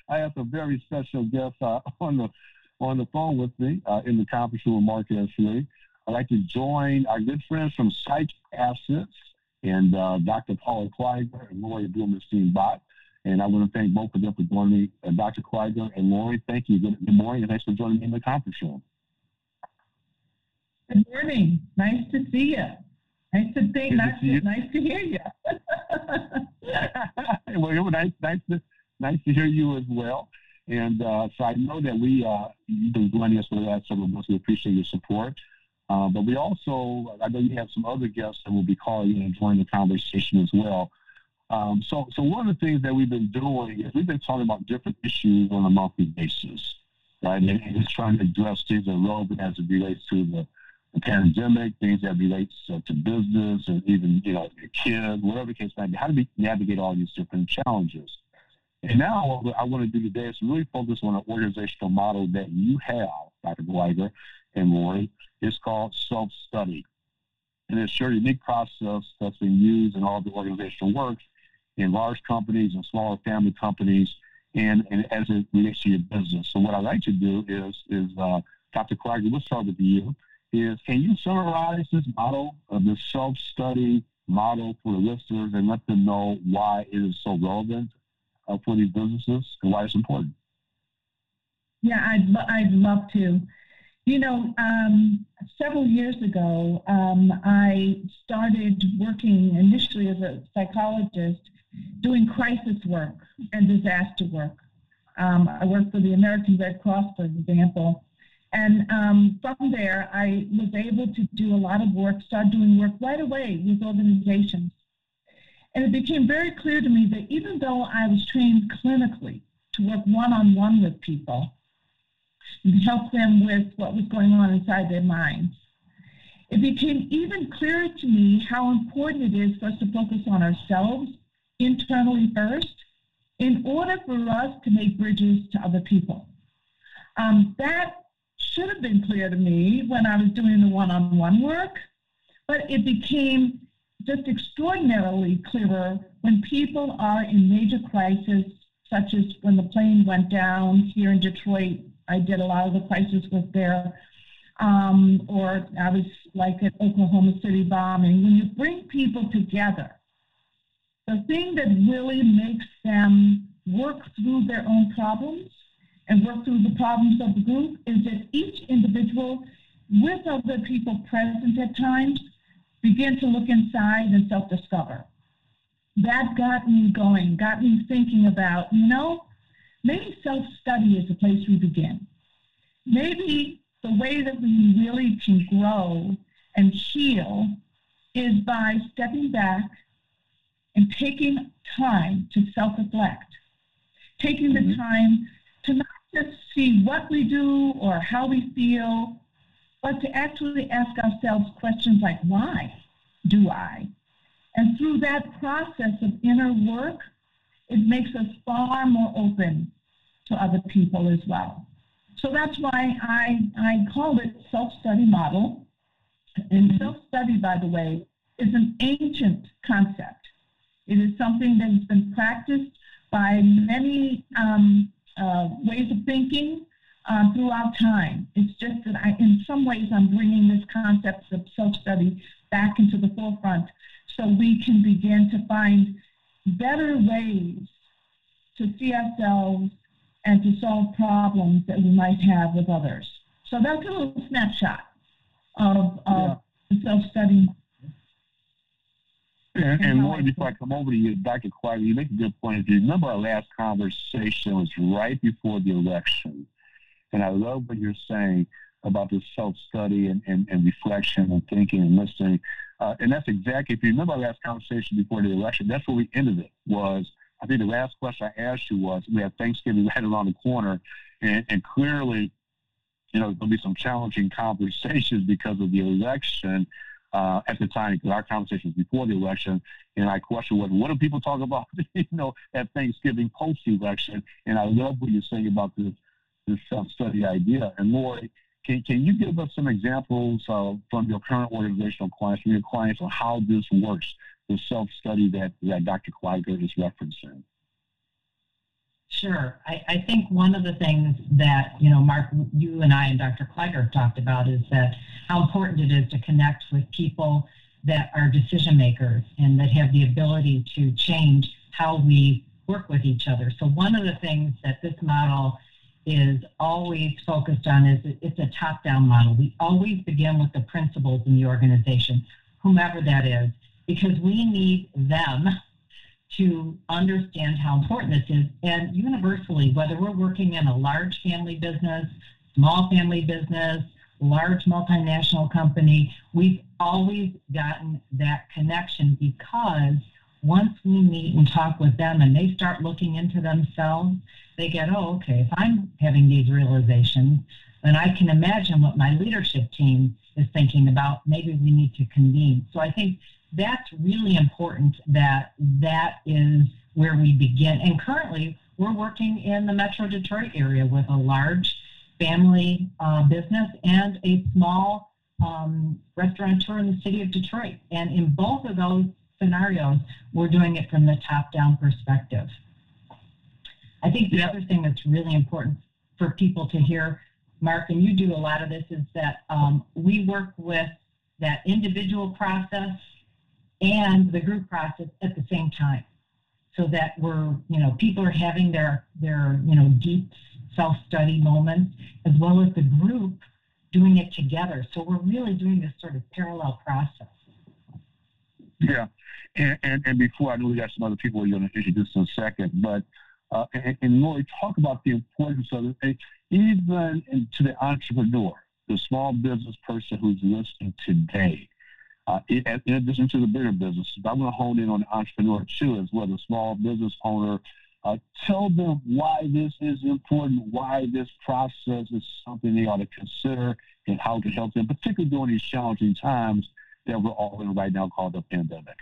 I have a very special guest on the phone with me in the conference room with Mark Lee. I'd like to join our good friends from Psych Assets and Dr. Paula Kleiger and Lori Blumenstein-Bott. And I want to thank both of them for joining me. Dr. Kleiger and Lori, thank you. Good morning, and thanks for joining me in the conference room. Good morning. Nice to see you. Nice to hear you. Well, nice to hear you as well. And so I know that you've been joining us for the last several months. We appreciate your support. But we also, I know you have some other guests that will be calling in and joining the conversation as well. So one of the things that we've been doing is we've been talking about different issues on a monthly basis, right? And just trying to address things that are relevant as it relates to the pandemic, things that relates to business, and even, your kids, whatever the case might be. How do we navigate all these different challenges? And now what I want to do today is really focus on an organizational model that you have, Dr. Kleiger and Lori. It's called self-study. And it's your unique process that's been used in all the organizational work in large companies and smaller family companies, and as it relates to your business. So what I'd like to do is Dr. Kleiger, we'll start with you, can you summarize this model of the self-study model for the listeners and let them know why it is so relevant for these businesses and why it's important? Yeah, I'd love to. Several years ago, I started working initially as a psychologist doing crisis work and disaster work. I worked for the American Red Cross, for example. And from there, I was able to do a lot of work, start doing work right away with organizations. And it became very clear to me that even though I was trained clinically to work one-on-one with people and help them with what was going on inside their minds, it became even clearer to me how important it is for us to focus on ourselves internally first in order for us to make bridges to other people. That should have been clear to me when I was doing the one-on-one work, but it became just extraordinarily clearer when people are in major crisis, such as when the plane went down here in Detroit. I did a lot of the crisis work there, or I was like at Oklahoma City bombing. When you bring people together, the thing that really makes them work through their own problems and work through the problems of the group is that each individual, with other people present at times, begin to look inside and self-discover. That got me going, got me thinking about, maybe self-study is the place we begin. Maybe the way that we really can grow and heal is by stepping back and taking time to self-reflect, taking the time to not just see what we do or how we feel, but to actually ask ourselves questions like, why do I? And through that process of inner work, it makes us far more open to other people as well. So that's why I call it self-study model. And self-study, by the way, is an ancient concept. It is something that has been practiced by many ways of thinking throughout time. It's just that in some ways, I'm bringing this concept of self-study back into the forefront so we can begin to find better ways to see ourselves and to solve problems that we might have with others. So that's a little snapshot of the self-study. And more before I come over to you, Dr. Kleiger, you make a good point. If you remember our last conversation was right before the election. And I love what you're saying about the self-study and reflection and thinking and listening. And that's exactly, if you remember our last conversation before the election, that's where we ended it was, I think the last question I asked you was, we have Thanksgiving right around the corner, and clearly, there'll be some challenging conversations because of the election at the time, because our conversation was before the election, and my question was, what do people talk about, at Thanksgiving post-election? And I love what you're saying about this self-study idea. And Lori, can you give us some examples from your current organizational clients, from your clients, on how this works, the self-study that Dr. Kleiger is referencing? Sure. I think one of the things that, Mark, you and I and Dr. Kleiger have talked about is that how important it is to connect with people that are decision makers and that have the ability to change how we work with each other. So one of the things that this model is always focused on is it's a top-down model. We always begin with the principals in the organization, whomever that is, because we need them to understand how important this is. And universally, whether we're working in a large family business, small family business, large multinational company, we've always gotten that connection, because once we meet and talk with them and they start looking into themselves, they get, oh, okay, if I'm having these realizations, then I can imagine what my leadership team is thinking about. Maybe we need to convene. So I think that's really important, that is where we begin. And currently, we're working in the Metro Detroit area with a large family business and a small restaurateur in the city of Detroit. And in both of those scenarios, we're doing it from the top-down perspective. I think the other thing that's really important for people to hear, Mark, and you do a lot of this, is that we work with that individual process and the group process at the same time, so that we're, people are having their deep self-study moments, as well as the group doing it together. So we're really doing this sort of parallel process. Yeah, and before, I know we got some other people you're going to introduce in a second, but and Lori, talk about the importance of it, even to the entrepreneur, the small business person who's listening today. In addition to the bigger businesses, I'm going to hone in on the entrepreneur too, as well, the small business owner. Tell them why this is important, why this process is something they ought to consider, and how to help them, particularly during these challenging times that we're all in right now, called the pandemic.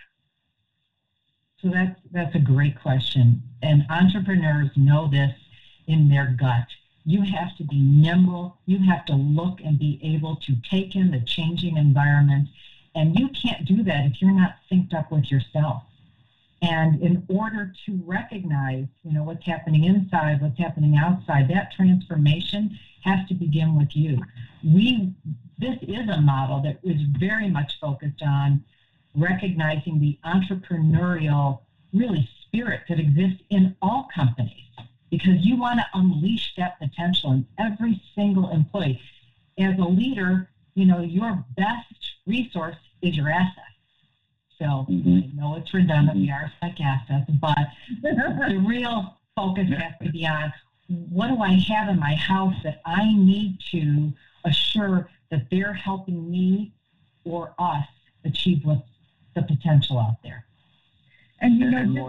So that's a great question. And entrepreneurs know this in their gut. You have to be nimble. You have to look and be able to take in the changing environment. And you can't do that if you're not synced up with yourself. And in order to recognize, what's happening inside, what's happening outside, that transformation has to begin with you. This is a model that is very much focused on recognizing the entrepreneurial, really, spirit that exists in all companies, because you want to unleash that potential in every single employee. As a leader, your best resource is your asset. So I know it's redundant, we are like assets, but the real focus has to be on, what do I have in my house that I need to assure that they're helping me or us achieve what's the potential out there. And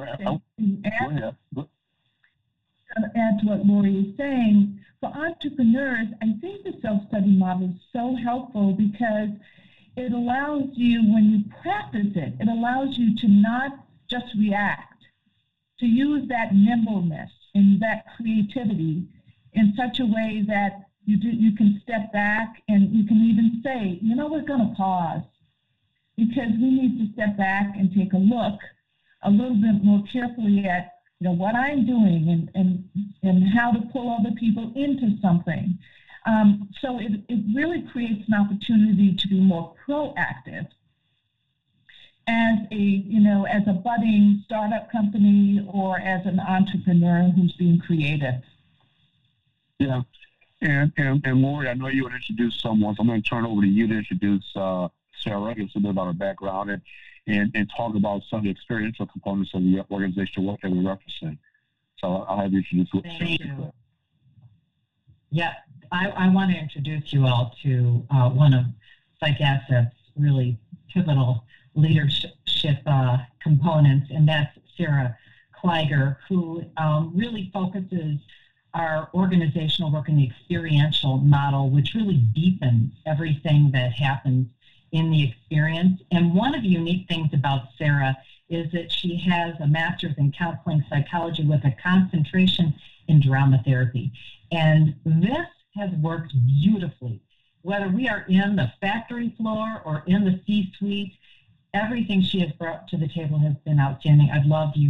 add to what Lori is saying, for entrepreneurs, I think the self-study model is so helpful, because it allows you, when you practice it, it allows you to not just react, to use that nimbleness and that creativity in such a way that you can step back, and you can even say, we're going to pause, because we need to step back and take a look a little bit more carefully at what I'm doing and how to pull other people into something. So it really creates an opportunity to be more proactive as a budding startup company, or as an entrepreneur who's being creative. Yeah, and Lori, I know you would introduce someone, so I'm going to turn over to you to introduce Sarah, give us a bit about her background, and talk about some of the experiential components of the organizational work that we're referencing. So I'll have you introduce. Thank you. Yeah, I want to introduce you all to one of PsychAsset's really pivotal leadership components, and that's Sarah Kleiger, who really focuses our organizational work in the experiential model, which really deepens everything that happens in the experience. And one of the unique things about Sarah is that she has a master's in counseling psychology with a concentration in drama therapy. And this has worked beautifully. Whether we are in the factory floor or in the C-suite, everything she has brought to the table has been outstanding. I'd love you,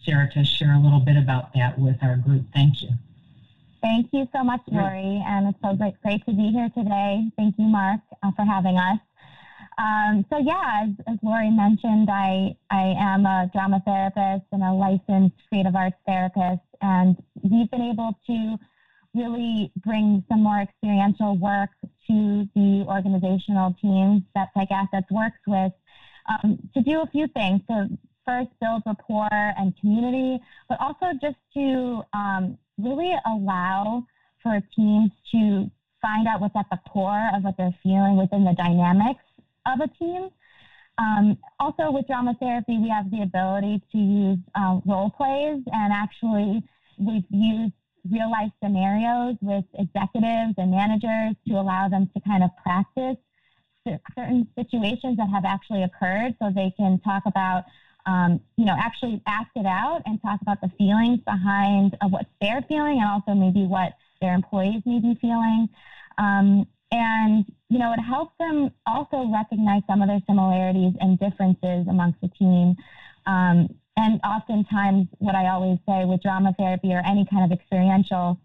Sarah to share a little bit about that with our group. Thank you. Thank you so much, Lori, and it's so great to be here today. Thank you, Mark, for having us. So yeah, as Lori mentioned, I am a drama therapist and a licensed creative arts therapist, and we've been able to really bring some more experiential work to the organizational teams that Psych Assets works with to do a few things. So first, build rapport and community, but also just to really allow for teams to find out what's at the core of what they're feeling within the dynamics of a team. Also with drama therapy, we have the ability to use role plays, and actually we've used real life scenarios with executives and managers to allow them to kind of practice certain situations that have actually occurred, so they can talk about, actually act it out and talk about the feelings behind what they're feeling, and also maybe what their employees may be feeling. And, it helps them also recognize some of their similarities and differences amongst the team. And oftentimes, what I always say with drama therapy or any kind of experiential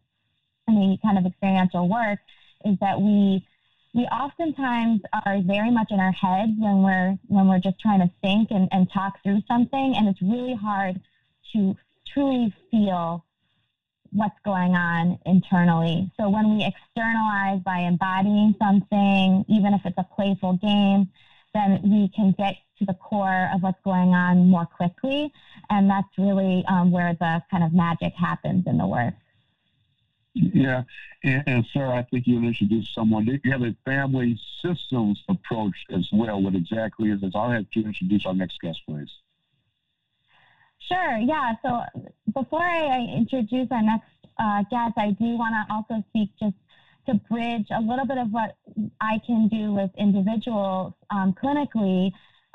work is that we oftentimes are very much in our heads when we're just trying to think and talk through something, and it's really hard to truly feel what's going on internally. So when we externalize by embodying something, even if it's a playful game, then we can get to the core of what's going on more quickly. And that's really where the kind of magic happens in the work. Yeah. And Sarah, I think you introduced someone. You have a family systems approach as well. What exactly is this? I'll have you introduce our next guest, please. Sure. Yeah. So before I introduce our next guest, I do want to also speak just to bridge a little bit of what I can do with individuals clinically.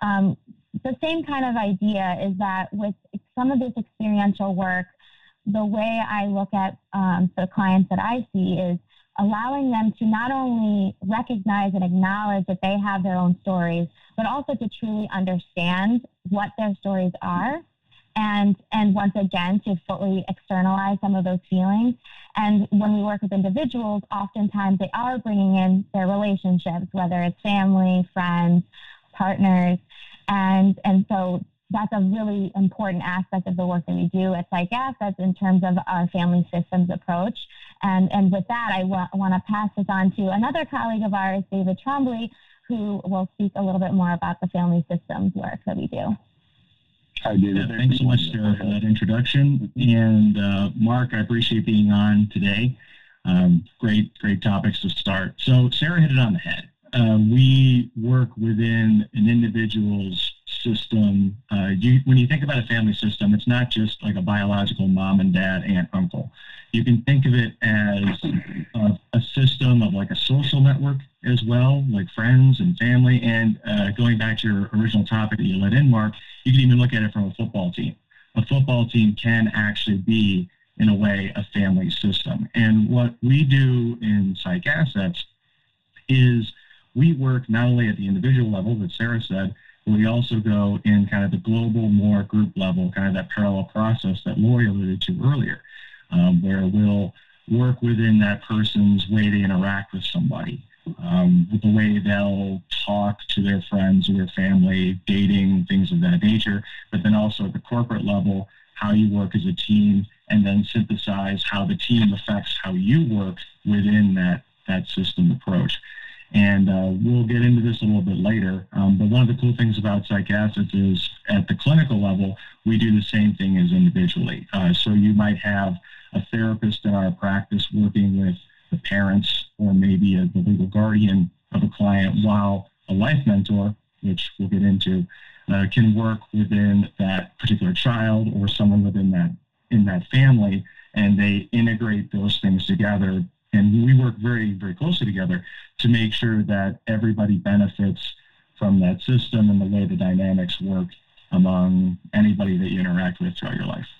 The same kind of idea is that with some of this experiential work, the way I look at the clients that I see is allowing them to not only recognize and acknowledge that they have their own stories, but also to truly understand what their stories are. And once again, to fully externalize some of those feelings. And when we work with individuals, oftentimes they are bringing in their relationships, whether it's family, friends, partners. And so that's a really important aspect of the work that we do at Psych Assets in terms of our family systems approach. And with that, I want to pass this on to another colleague of ours, David Trombley, who will speak a little bit more about the family systems work that we do. Hi, David. Yeah, thanks so much, Sarah, for that introduction. And Mark, I appreciate being on today. Great topics to start. So Sarah hit it on the head. We work within an individual's system. When you think about a family system, it's not just like a biological mom and dad, aunt, uncle. You can think of it as a system of like a social network as well, like friends and family. And going back to your original topic that you let in, Mark, you can even look at it from a football team. A football team can actually be, in a way, a family system. And what we do in Psych Assets is we work not only at the individual level that Sarah said, but we also go in kind of the global, more group level, kind of that parallel process that Lori alluded to earlier, where we'll work within that person's way to interact with somebody, with the way they'll talk to their friends or their family, dating, things of that nature, but then also at the corporate level, how you work as a team, and then synthesize how the team affects how you work within that system approach. And we'll get into this a little bit later, but one of the cool things about Psych Assets is at the clinical level, we do the same thing as individually. So you might have a therapist in our practice working with the parents or maybe the legal guardian of a client, while a life mentor, which we'll get into, can work within that particular child or someone within that family, and they integrate those things together. And we work very, very closely together to make sure that everybody benefits from that system and the way the dynamics work among anybody that you interact with throughout your life.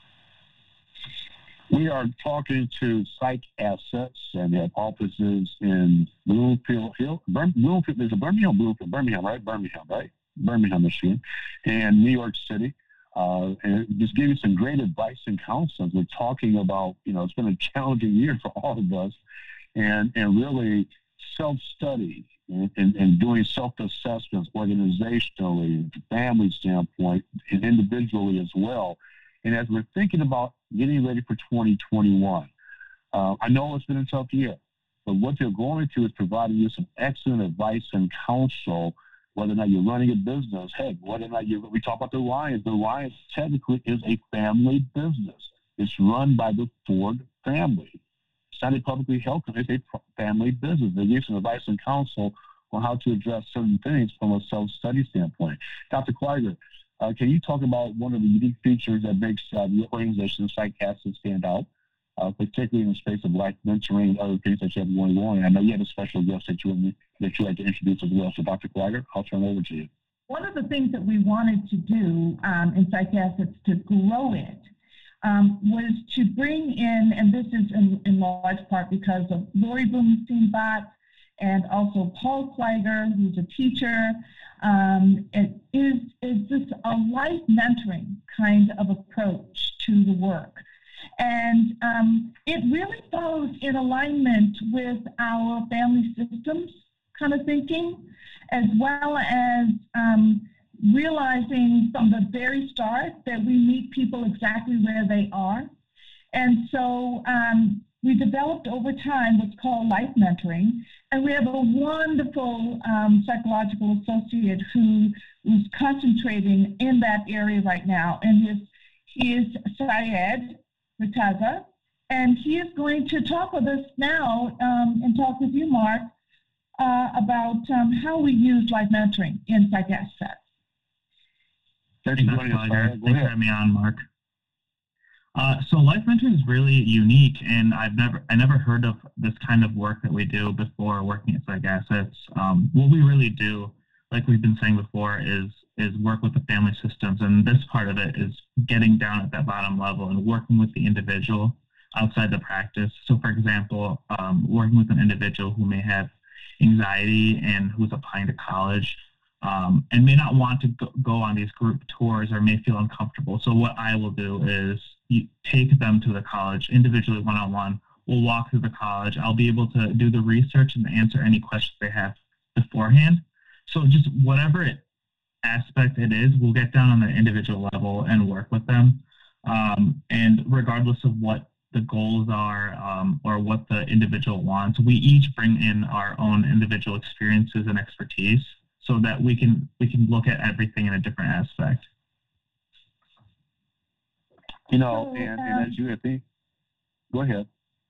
We are talking to Psych Assets, and they have offices in Bloomfield Hill. There's a Birmingham, right? Birmingham, Michigan, and New York City. and just give you some great advice and counsel. We're talking about, it's been a challenging year for all of us, and really self-study and doing self-assessments organizationally, family standpoint, and individually as well. And as we're thinking about getting ready for 2021, I know it's been a tough year, but what they're going to is providing you some excellent advice and counsel, whether or not you're running a business. Heck, whether or not we talk about the Lions. The Lions technically is a family business. It's run by the Ford family. It's not a publicly held company. It's a family business. They give some advice and counsel on how to address certain things from a self-study standpoint. Dr. Kleiger, can you talk about one of the unique features that makes the organization Psych-Asset stand out, particularly in the space of life mentoring and other things that you have going on? I know you have a special guest that you'd like to introduce as well. So, Dr. Kleiger, I'll turn it over to you. One of the things that we wanted to do in Psych-Assets to grow it was to bring in, and this is in large part because of Lori Blumenstein-Bott and also Paul Kleiger, who's a teacher. It is this a life mentoring kind of approach to the work. And it really follows in alignment with our family systems kind of thinking, as well as realizing from the very start that we meet people exactly where they are. And so we developed over time what's called life mentoring, and we have a wonderful psychological associate who is concentrating in that area right now, and he is Syed Rataza, and he is going to talk with us now and talk with you, Mark, about how we use life mentoring in Psych-Assets. Thanks for having me on, Mark. So life mentoring is really unique, and I never heard of this kind of work that we do before working at Psych-Assets. What we really do, like we've been saying before, is work with the family systems, and this part of it is getting down at that bottom level and working with the individual outside the practice. So, for example, working with an individual who may have anxiety and who's applying to college, and may not want to go on these group tours or may feel uncomfortable. So what I will do is take them to the college individually, one-on-one. We'll walk through the college. I'll be able to do the research and answer any questions they have beforehand. So just whatever aspect it is, we'll get down on the individual level and work with them. And regardless of what the goals are or what the individual wants, we each bring in our own individual experiences and expertise so that we can look at everything in a different aspect. And as you think, go ahead.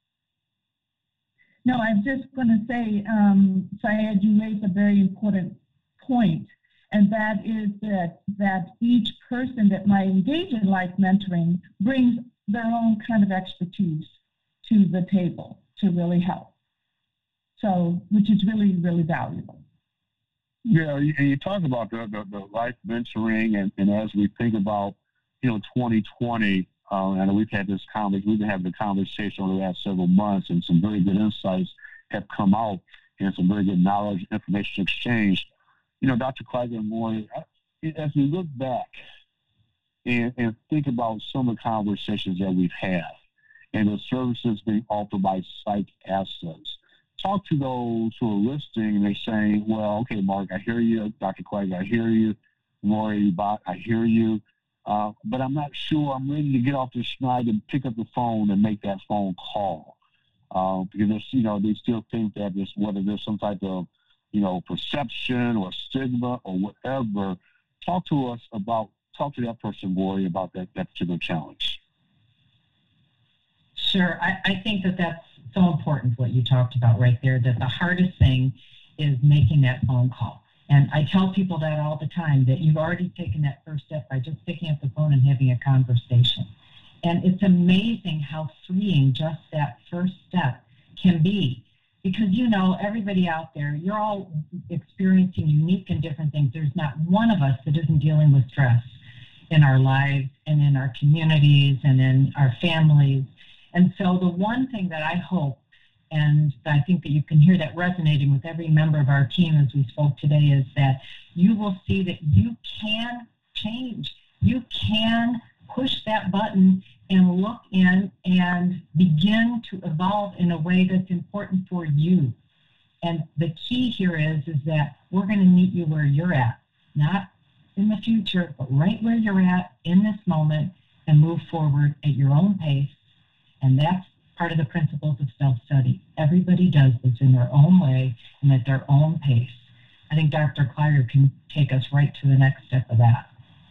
No, I'm just going to say, Syed, you raised a very important point, and that is that each person that might engage in life mentoring brings their own kind of expertise to the table to really help. So, which is really, really valuable. Yeah, and you talk about the life mentoring, and as we think about 2020, and we've had this we've been having the conversation over the last several months, and some very good insights have come out, and some very good knowledge, information exchange. Dr. Kleiger and Maury, as we look back and think about some of the conversations that we've had, and the services being offered by Psych-Assets, talk to those who are listening and they're saying, well, okay, Mark, I hear you. Dr. Kleiger, I hear you. Maury, I hear you. But I'm not sure I'm ready to get off the schneid and pick up the phone and make that phone call. Because they still think that whether there's some type of, perception or stigma or whatever. Talk to that person, Maury, about that particular challenge. Sure. I think that's so important, what you talked about right there, that the hardest thing is making that phone call. And I tell people that all the time, that you've already taken that first step by just picking up the phone and having a conversation. And it's amazing how freeing just that first step can be. Because, everybody out there, you're all experiencing unique and different things. There's not one of us that isn't dealing with stress in our lives and in our communities and in our families. And so the one thing that I hope, and I think that you can hear that resonating with every member of our team as we spoke today, is that you will see that you can change. you can push that button and look in and begin to evolve in a way that's important for you. And the key here is that we're going to meet you where you're at, not in the future, but right where you're at in this moment, and move forward at your own pace. And that's part of the principles of self-study. Everybody does this in their own way and at their own pace. I think Dr. Kleiger can take us right to the next step of that.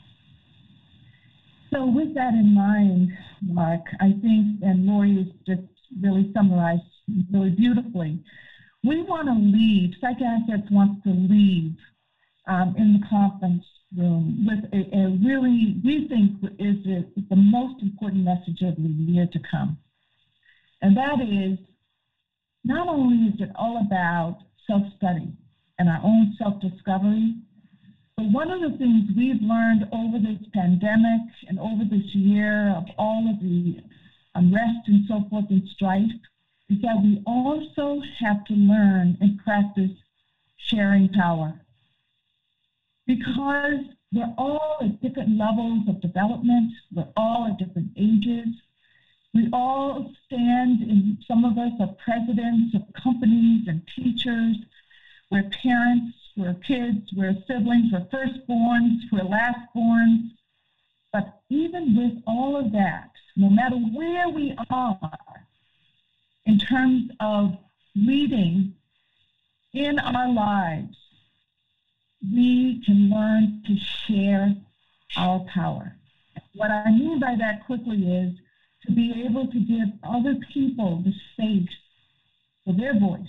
So with that in mind, Mark, I think, and Lori has just really summarized really beautifully, we want to leave, PsychAssets wants to leave in the conference room with a really, we think is the most important message of the year to come. And that is, not only is it all about self-study and our own self-discovery, but one of the things we've learned over this pandemic and over this year of all of the unrest and so forth and strife is that we also have to learn and practice sharing power. Because we're all at different levels of development, we're all at different ages, we all stand, and some of us are presidents of companies and teachers, we're parents, we're kids, we're siblings, we're firstborns, we're lastborns. But even with all of that, no matter where we are in terms of leading in our lives, we can learn to share our power. What I mean by that quickly is to be able to give other people the space for their voice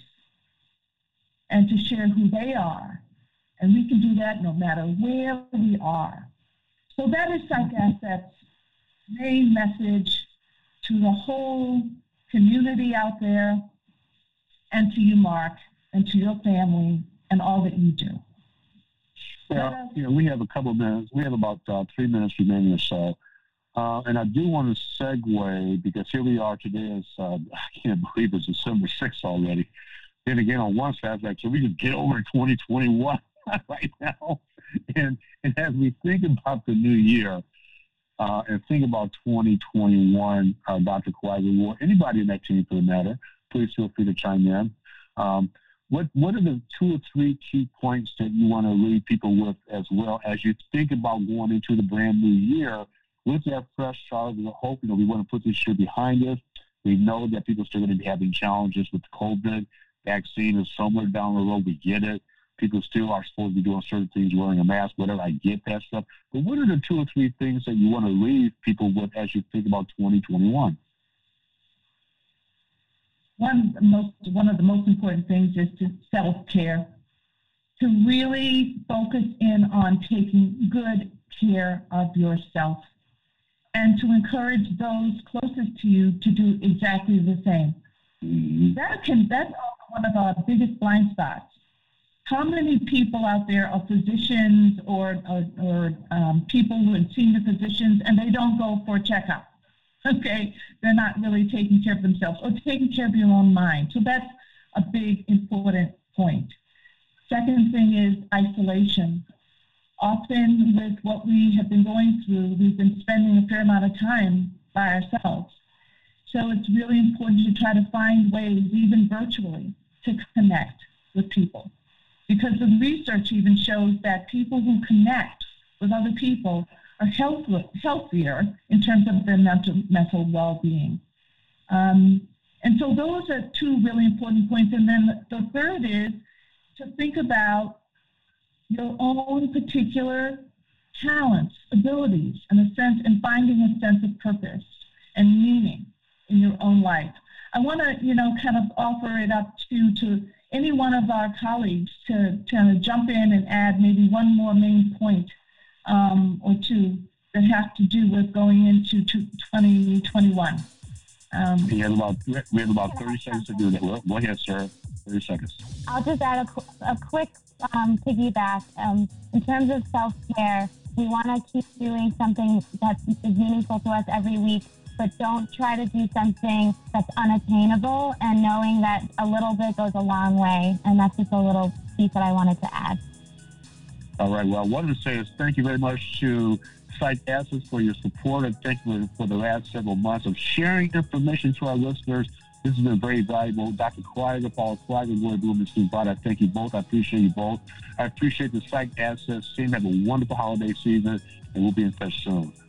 and to share who they are. And we can do that no matter where we are. So that is PsychAssets' main message to the whole community out there, and to you, Mark, and to your family, and all that you do. Well, we have a couple of minutes. We have about 3 minutes remaining or so. And I do want to segue, because here we are today. I can't believe it's December 6th already. Then again, on one side, like, can we just get over 2021 right now? And as we think about the new year and think about 2021, Dr. Kleiger, or anybody in that team for the matter, please feel free to chime in. What are the 2 or 3 key points that you want to leave people with as well as you think about going into the brand new year with that fresh start of hope? We want to put this year behind us. We know that people are still going to be having challenges with the COVID. Vaccine is somewhere down the road. We get it. People still are supposed to be doing certain things, wearing a mask, whatever. I get that stuff. But what are the 2 or 3 things that you want to leave people with as you think about 2021? One of the most important things is to self-care, to really focus in on taking good care of yourself, and to encourage those closest to you to do exactly the same. That's one of our biggest blind spots. How many people out there are physicians or people who are in senior positions and they don't go for a checkup? Okay, they're not really taking care of themselves or taking care of your own mind. So that's a big, important point. Second thing is isolation. Often with what we have been going through, we've been spending a fair amount of time by ourselves. So it's really important to try to find ways, even virtually, to connect with people. Because the research even shows that people who connect with other people are healthier in terms of their mental well-being. And so those are 2 really important points. And then the third is to think about your own particular talents, abilities, and finding a sense of purpose and meaning in your own life. I want to, kind of offer it up to any one of our colleagues to jump in and add maybe one more main point or 2 that have to do with going into 2021. We have about 30 seconds to do that. Well, go ahead, sir. 30 seconds. I'll just add a quick piggyback. In terms of self-care, we want to keep doing something that is meaningful to us every week, but don't try to do something that's unattainable, and knowing that a little bit goes a long way. And that's just a little piece that I wanted to add. All right. Well, I wanted to say is thank you very much to Psych Assets for your support, and thank you for the last several months of sharing information to our listeners. This has been very valuable. Dr. Kleiger, Paul Kleiger, Roy Bloom, and Steve Bott, I thank you both. I appreciate you both. I appreciate the Psych Assets team. Have a wonderful holiday season, and we'll be in touch soon.